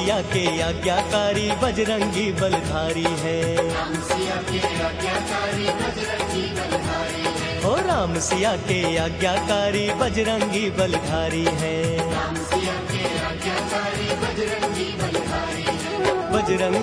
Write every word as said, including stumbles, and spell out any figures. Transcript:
सिया के आज्ञाकारी बजरंगी बलधारी है। राम सिया के आज्ञाकारी बजरंगी बलधारी है। ओ राम सिया के आज्ञाकारी बजरंगी बलधारी है। राम सिया के आज्ञाकारी बजरंगी बलधारी है। बजरंग